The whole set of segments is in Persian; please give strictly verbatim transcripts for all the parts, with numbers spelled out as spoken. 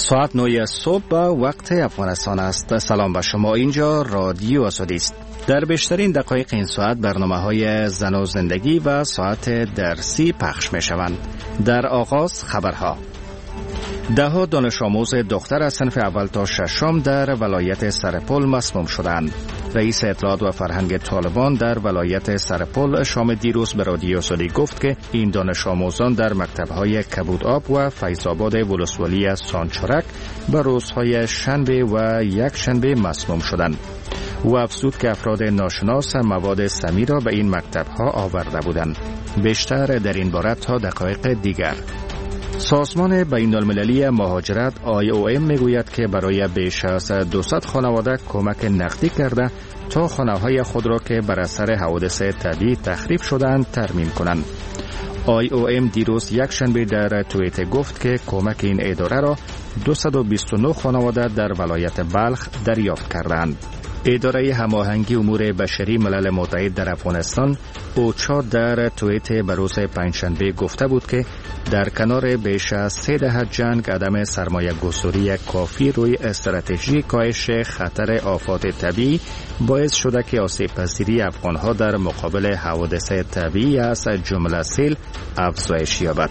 ساعت نه صبح وقت افغانستان است. سلام به شما، اینجا رادیو آزادی است. در بیشترین دقایق این ساعت برنامه‌های زن و زندگی و ساعت درسی پخش می‌شوند. در آغاز خبرها. ده دانش آموز دختر از صنف اول تا ششم در ولایت سرپل مسموم شدند. رئیس اطلاعات و فرهنگ طالبان در ولایت سرپل شام دیروز به رادیو آزادی گفت که این دانش آموزان در مکتب‌های کبودآب و فیض‌آباد ولسوالی سانچارک به روزهای شنبه و یک شنبه مسموم شدند. او افزود که افراد ناشناس مواد سمی را به این مکتب‌ها آورده بودند. بیشتر در این باره تا دقایق دیگر. سازمان بین‌المللی مهاجرت آی او ام میگوید که برای بیش از دویست خانواده کمک نقدی کرده تا خانه‌های خود را که بر اثر حوادث طبیعی تخریب شدند ترمیم کنند. آی او ام دیروز یک شنبه در توییتر گفت که کمک این اداره را دویست و بیست و نه خانواده در ولایت بلخ دریافت کردند. اداره هماهنگی امور بشری ملل متحد در افغانستان اوچا در توییتر به روز پنجشنبه گفته بود که در کنار بیش از سه دهه جنگ عدم سرمایه گذاری کافی روی استراتژی کاهش خطر آفات طبیعی باعث شده که آسیب پذیری افغانها در مقابل حوادث طبیعی از جمله سیل افزایش یابد.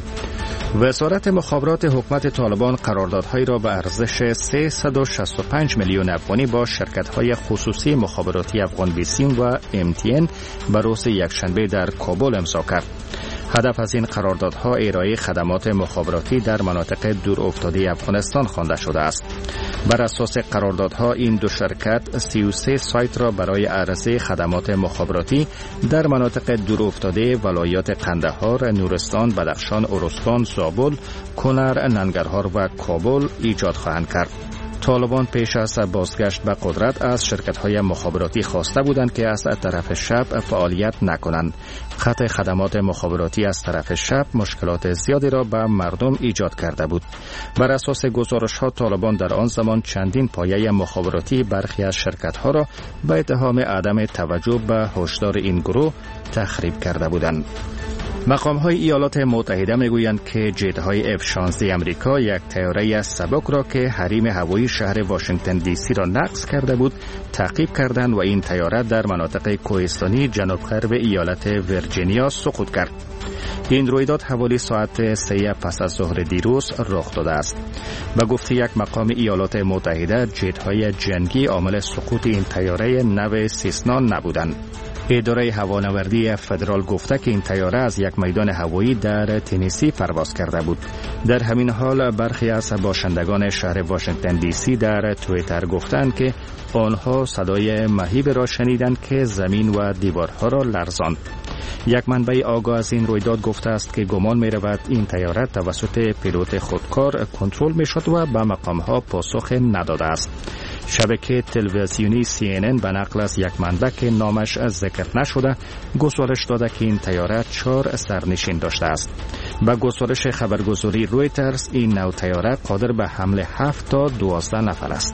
وزارت مخابرات حکومت طالبان قراردادهایی را به ارزش سیصد و شصت و پنج میلیون افغانی با شرکت‌های خصوصی مخابراتی افغان بیسیم و ام تی ان به روز یکشنبه در کابل امضا کرد. هدف از این قراردادها ارائه خدمات مخابراتی در مناطق دور افتاده افغانستان خوانده شده است. بر اساس قراردادها این دو شرکت سی و سه سایت را برای عرضه خدمات مخابراتی در مناطق دور افتاده ولایات قندهار، نورستان، بدخشان، ارزگان، زابل، کنر، ننگرهار و کابل ایجاد خواهند کرد. طالبان پیش از بازگشت به قدرت از شرکت‌های مخابراتی خواسته بودند که از طرف شب فعالیت نکنند. قطع خدمات مخابراتی از طرف شب مشکلات زیادی را به مردم ایجاد کرده بود. بر اساس گزارش‌ها طالبان در آن زمان چندین پایه مخابراتی برخی از شرکت‌ها را به اتهام عدم توجه به هشدار این گروه تخریب کرده بودند. مقام‌های ایالات متحده میگویند که جت‌های اف شانزده امریکا یک طیاره سبک را که حریم هوایی شهر واشنگتن دی سی را نقض کرده بود تعقیب کردند و این طیاره در مناطق کوهستانی جنوب غرب ایالت ویرجینیا سقوط کرد. این رویداد حوالی ساعت سه پس از ظهر دیروز رخ داده است. به گفته یک مقام ایالات متحده جت‌های جنگی عامل سقوط این طیاره نو سیسنا نبودند. اداره هوانوردی فدرال گفته که این طیاره از یک میدان هوایی در تنیسی پرواز کرده بود. در همین حال برخی از باشندگان شهر واشنگتن دی سی در توییتر گفتند که آنها صدای مهیب را شنیدند که زمین و دیوارها را لرزاند. یک منبع آگاه از این رویداد گفته است که گمان می رود این طیاره توسط پیلوت خودکار کنترل می شد و به مقامها پاسخ نداده است. شبکه تلویزیونی سی ان ان به نقل از یک منبع که نامش ذکر نشده گزارش داده که این طیاره چهار سرنشین داشته است. با گزارش خبرگزاری رویترز این نوع طیاره قادر به حمل هفت تا دوازده نفر است.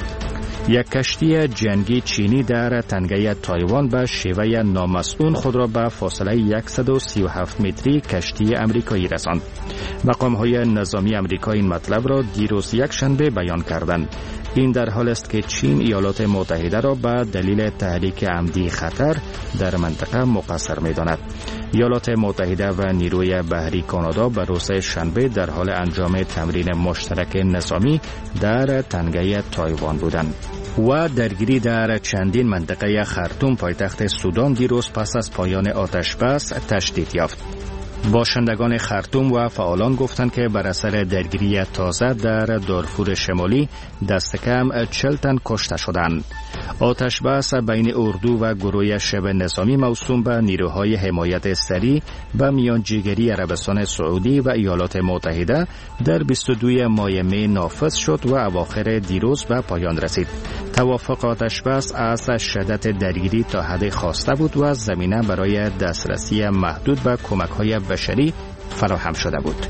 یک کشتی جنگی چینی در تنگه تایوان به شیوه نامسئول خود را به فاصله صد و سی و هفت متری کشتی امریکایی رساند. مقام‌های نظامی امریکا این مطلب را دیروز یک شنبه بیان کردند. این در حال است که چین ایالات متحده را به دلیل تحریک عمدی خطر در منطقه مقصر می‌داند. ایالات متحده و نیروی بحری کانادا به روز شنبه در حال انجام تمرین مشترک نظامی در تنگه تایوان بودند. و درگیری در چندین منطقه خرطوم پایتخت سودان دیروز پس از پایان آتش بس تشدید یافت. باشندگان خرطوم و فعالان گفتند که بر اثر درگیری تازه در دارفور شمالی دست کم چهل تن کشته شدند. آتش بس بین اردو و گروه شبه نظامی موسوم به نیروهای حمایت سریع و میانجیگری عربستان سعودی و ایالات متحده در بیست و دو ماه می نافذ شد و اواخر دیروز به پایان رسید. توافق آتش بس از شدت درگیری تا حد خواسته بود و زمینه برای دسترسی محدود به کمک‌های بشری فراهم شده بود.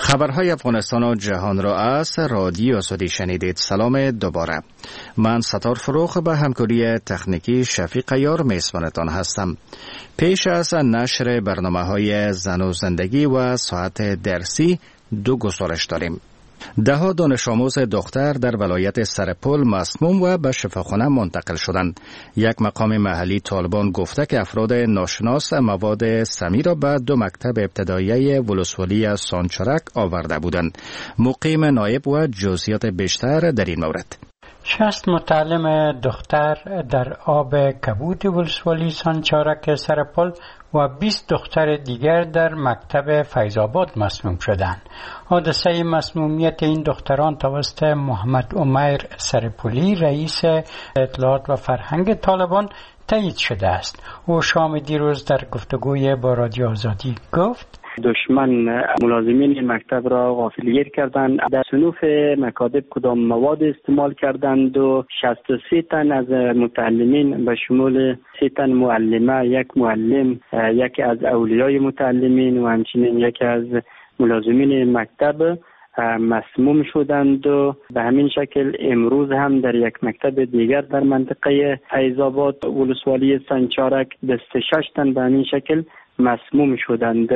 خبرهای افغانستان و جهان را از رادیو آزادی شنیدید. سلام دوباره. من ستار فروخ به همکاری تکنیکی شفیق یار میزبانتان هستم. پیش از نشر برنامه‌های زن و زندگی و ساعت درسی دو گزارش داریم. دهها دانش آموز دختر در ولایت سرپل مسموم و به شفاخانه منتقل شدند. یک مقام محلی طالبان گفته که افراد ناشناس مواد سمی را به دو مکتب ابتدایی ولسوالی سانچارک آورده بودند. مقیم نایب و جزئیات بیشتر در این مورد. شصت متعلم دختر در آب کبود ولسوالی سانچارک سرپل و بیست دختر دیگر در مکتب فیض‌آباد مسموم شدند. حادثه مسمومیت این دختران توسط محمد عمیر سرپلی رئیس اطلاعات و فرهنگ طالبان تایید شده است. او شام دیروز در گفتگوی با رادیو آزادی گفت: دشمن ملازمین مکتب را غافلگیر کردند. در صنوف مکاتب کدام مواد استعمال کردند و شصت و سه تن از متعلمین به شمول سه تن معلمه، یک معلم، یکی از اولیای متعلمین و همچنین یکی از ملازمین مکتب مسموم شدند و به همین شکل امروز هم در یک مکتب دیگر در منطقه فیض‌آباد ولسوالی سانچارک بیست و شش تن به همین شکل مسموم شدند.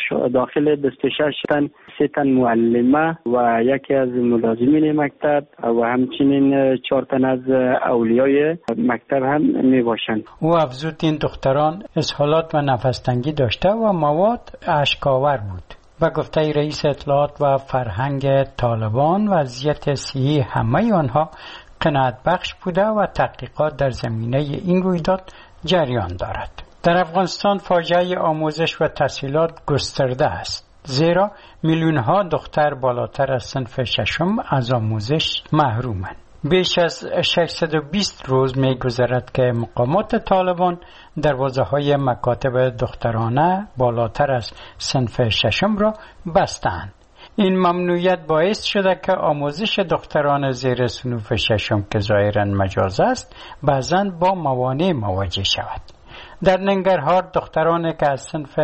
داخل بیست و شش تن سه تن معلمه و یکی از ملازمین مکتب و همچنین چهار تن از اولیای مکتب هم می باشند. او افزود این دختران اسهالات و نفس‌تنگی داشته و مواد اشک‌آور بود. و گفته رئیس اطلاعات و فرهنگ طالبان وضعیت صحی همه آنها قناعت بخش بوده و تحقیقات در زمینه این رویداد جریان دارد. در افغانستان فاجعه آموزش و تحصیلات گسترده است، زیرا میلیون ها دختر بالاتر از صنف ششم از آموزش محرومند. بیش از ششصد و بیست روز می گذرد که مقامات طالبان دروازه های مکاتب دخترانه بالاتر از صنف ششم را بستند. این ممنوعیت باعث شده که آموزش دختران زیر صنف ششم که ظاهراً مجاز است بعضاً با موانع مواجه شود. در ننگرهار دخترانی که از صنف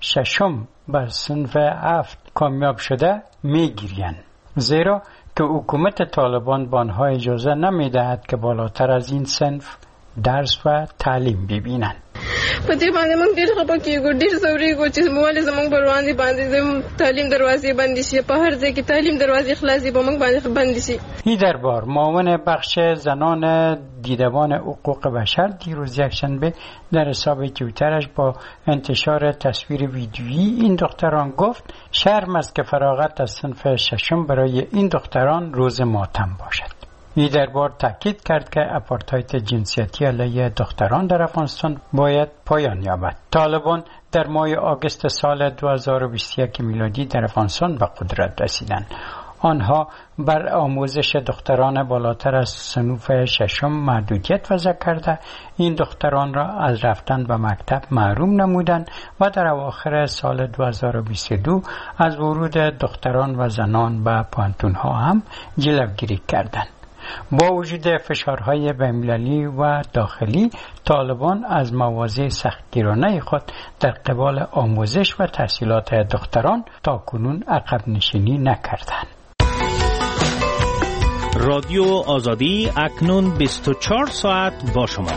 ششم به صنف هفت کامیاب شده میگیرند، زیرا که حکومت طالبان به آنها اجازه نمیدهد که بالاتر از این صنف درس و تعلیم ببینند. په دې باندې موږ ډېر خپه کېږو، ډېر ځورېږو چې مولې زموږ پر وړاندې باندې د تعلیم دروازې بندې شي، په هر ځای کې تعلیم دروازې خلاصې به موږ باندې بندې شي. این دربار معاون بخش زنان دیدبان حقوق بشر دیروز یکشنبه در حساب توییترش با انتشار تصویر ویدیویی این دختران گفت شرم است که فراغت از صنف ششم برای این دختران روز ماتم باشد. این دربار تاکید کرد که آپارتاید جنسیتی علیه دختران در افغانستان باید پایان یابد. طالبان در ماه آگوست سال دو هزار و بیست و یک میلادی در افغانستان به قدرت رسیدند. آنها بر آموزش دختران بالاتر از صنف ششم محدودیت وضع کرده این دختران را از رفتن به مکتب محروم نمودند و در اواخر سال دو هزار و بیست و دو از ورود دختران و زنان به پانتونها هم جلوگیری کردند. با وجود فشارهای بین‌المللی و داخلی، طالبان از مواضع سختگیرانه خود در قبال آموزش و تحصیلات دختران تاکنون عقب نشینی نکردند. رادیو آزادی اکنون بیست و چهار ساعت با شما.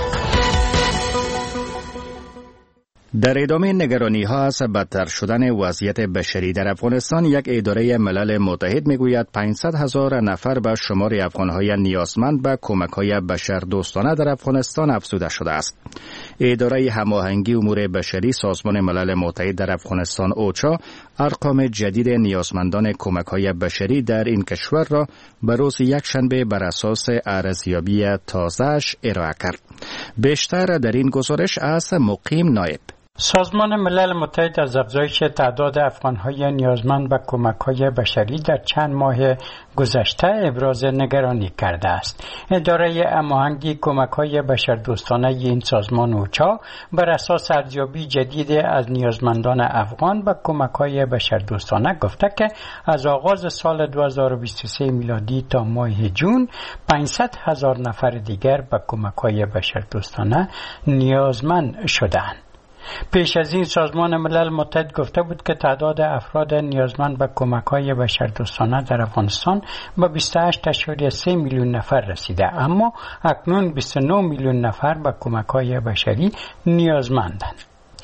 در ادامه نگرانی ها از بدتر شدن وضعیت بشری در افغانستان، یک اداره ملل متحد میگوید پانصد هزار نفر به شمار افغانهای نیازمند به کمک های بشر دوستانه در افغانستان افزوده شده است. اداره هماهنگی امور بشری سازمان ملل متحد در افغانستان اوچا ارقام جدید نیازمندان کمک های بشری در این کشور را به روز یکشنبه بر اساس ارزیابی تازه‌اش ارائه کرد. بیشتر در این گزارش از مقیم نایب. سازمان ملل متحد از افزایش تعداد افغان‌های نیازمند به کمک‌های بشری در چند ماه گذشته ابراز نگرانی کرده است. اداره هماهنگی کمک‌های بشردوستانه این سازمان اوچا بر اساس ارزیابی جدید از نیازمندان افغان به کمک‌های بشردوستانه گفته که از آغاز سال دو هزار و بیست و سه میلادی تا ماه جون پانصد هزار نفر دیگر به کمک‌های بشردوستانه نیازمند شدند. پیش از این سازمان ملل متحد گفته بود که تعداد افراد نیازمند به کمک‌های بشردوستانه در افغانستان به بیست و هشت ممیز سه میلیون نفر رسیده، اما اکنون بیست و نه میلیون نفر به کمک‌های بشری نیازمندند.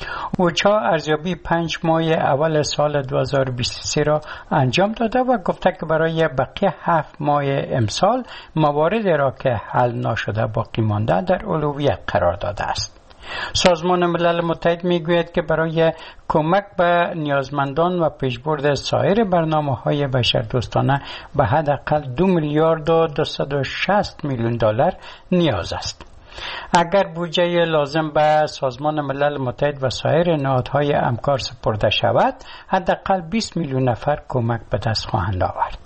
اوچا ارزیابی پنج ماه اول سال دو هزار و بیست و سه را انجام داده و گفته که برای بقیه هفت ماه امسال مواردی را که حل نشده باقی مانده در اولویت قرار داده است. سازمان ملل متحد میگوید که برای کمک به نیازمندان و پیشبرد سایر برنامه‌های بشردوستانه به حداقل دو میلیارد و دویست و شصت میلیون دلار نیاز است. اگر بودجه لازم به سازمان ملل متحد و سایر نهادهای همکار سپرده شود، حداقل بیست میلیون نفر کمک به دست خواهند آورد.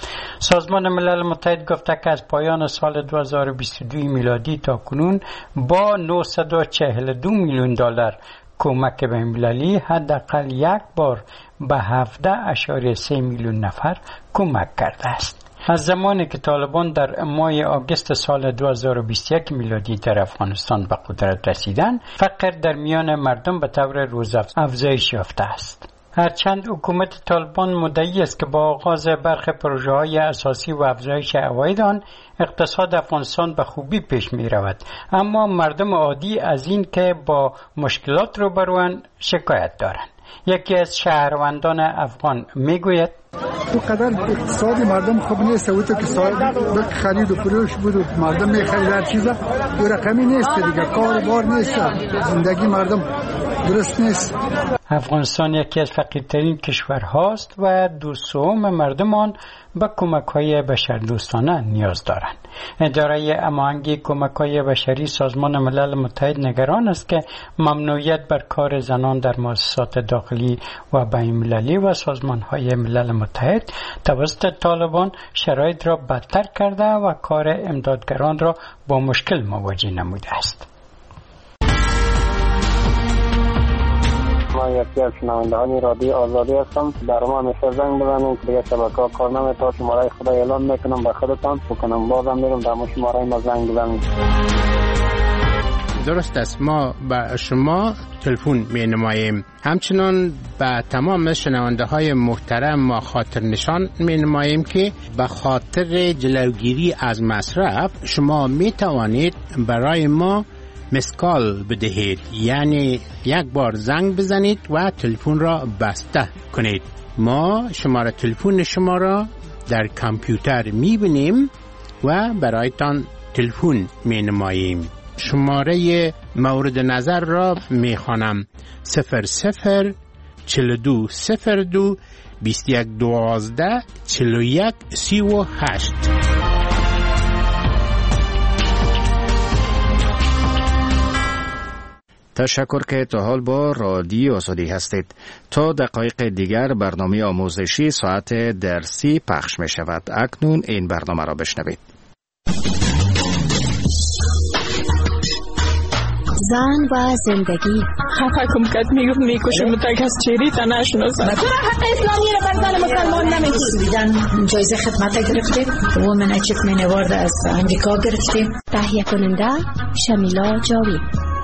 سازمان ملل متحد گفته که از پایان سال دو هزار و بیست و دو میلادی تا کنون با نهصد و چهل و دو میلیون دلار کمک بین‌المللی حداقل یک بار به هفده ممیز سه میلیون نفر کمک کرده است. از زمانی که طالبان در ماه آگوست سال دو هزار و بیست و یک میلادی در افغانستان به قدرت رسیدند، فقر در میان مردم به طور روز افزایش یافته است. هرچند حکومت طالبان مدعی است که با آغاز برخی پروژه‌های اساسی و افزایش عواید آن اقتصاد افغانستان به خوبی پیش می رود، اما مردم عادی از این که با مشکلات روبروند شکایت دارند. یکی از شهروندان افغان می گوید تو قدر اقتصاد مردم خوب نیست، و تو که صاحب خرید و فروش بود و مردم میخرید هر چیزا دو رقمی نیست دیگه، کار بار نیست، زندگی مردم درست نیست. افغانستان یکی از فقیرترین کشورهاست و دو سوم مردم آن به کمک‌های بشردوستانه نیاز دارند. اداره هماهنگی کمک‌های بشری سازمان ملل متحد نگران است که ممنوعیت بر کار زنان در مؤسسات داخلی و بین‌المللی و سازمان‌های ملل متحد توسط طالبان شرایط را بدتر کرده و کار امدادگران را با مشکل مواجه نموده است. من یکی از شنوندگان رادیو آزادی هستم. در ما همیشه زنگ بزنید که دیگه شبکه‌ها کار نمی‌کنه. شماره خدا اعلام میکنم به خودتان بکنم، بازم میرم در شماره ما زنگ بزنید. درست است، ما به شما تلفن می نماییم. همچنان به تمام شنونده های محترم ما خاطر نشان می نماییم که به خاطر جلوگیری از مصرف شما می توانید برای ما مسکال بدهید، یعنی یک بار زنگ بزنید و تلفن را بسته کنید. ما شماره تلفن شما را در کامپیوتر می بینیم و برایتان تلفن می نماییم. شماره مورد نظر را می خوانم: صفر صفر چهل و دو صفر دو بیست و یک دوازده چهل و یک سی و هشت. تشکر که تا حال با رادیو آزادی هستید. تا دقایق دیگر برنامه آموزشی ساعت درسی پخش می شود. اکنون این برنامه را بشنوید. زن و زندگی. خفه کم کت میگفت میکشم تک از چیری تا نشناسم. تو را حق اسلامی را بر زن مسلمان نمیگی. دیدن جایزه خدمت گرفتیم. وومن اچیومنت اوارد از امریکا گرفتیم. تهیه کننده شمیلا جاوید.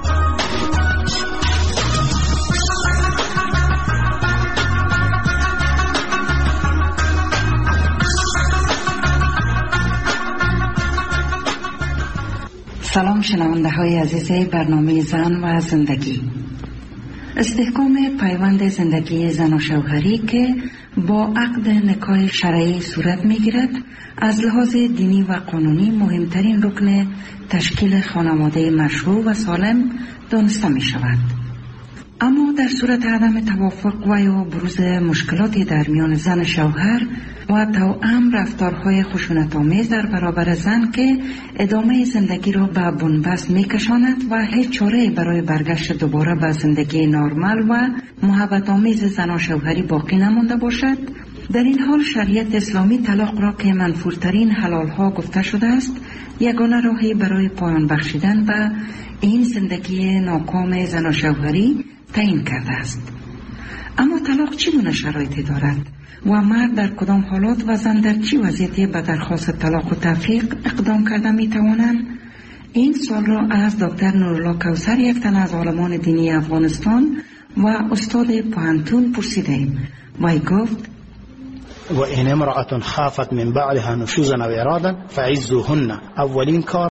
سلام شنونده های عزیز برنامه زن و زندگی. استحکام پیوند زندگی زن و شوهری که با عقد نکاح شرعی صورت می گیرد از لحاظ دینی و قانونی مهمترین رکن تشکیل خانواده مشروع و سالم دانسته می شود. اما در صورت عدم توافق و یا بروز مشکلاتی در میان زن شوهر و توأم رفتارهای خشونت‌آمیز در برابر زن که ادامه زندگی را به بنبست می‌کشاند و هیچ چاره‌ای برای برگشت دوباره به زندگی نرمال و محبت‌آمیز زن و شوهری باقی نمانده باشد، در این حال شریعت اسلامی طلاق را که منفورترین حلال‌ها گفته شده است، یگانه راهی برای پایان بخشیدن به این زندگی ناکام زن و شوهری تعیین کرده است. اما طلاق چگونه شرایطی دارد و مرد در کدام حالات و زن در چه وضعیتی به درخواست طلاق و تفریق اقدام کرده می توانند؟ این سوال را از دکتر نورالله کوثر، یک تن از عالمان دینی افغانستان و استاد پوهنتون پرسیدیم. وی گفت: و این امرأة خافت من بعدها نشوزا و ارادا فعزوهن. اولین کار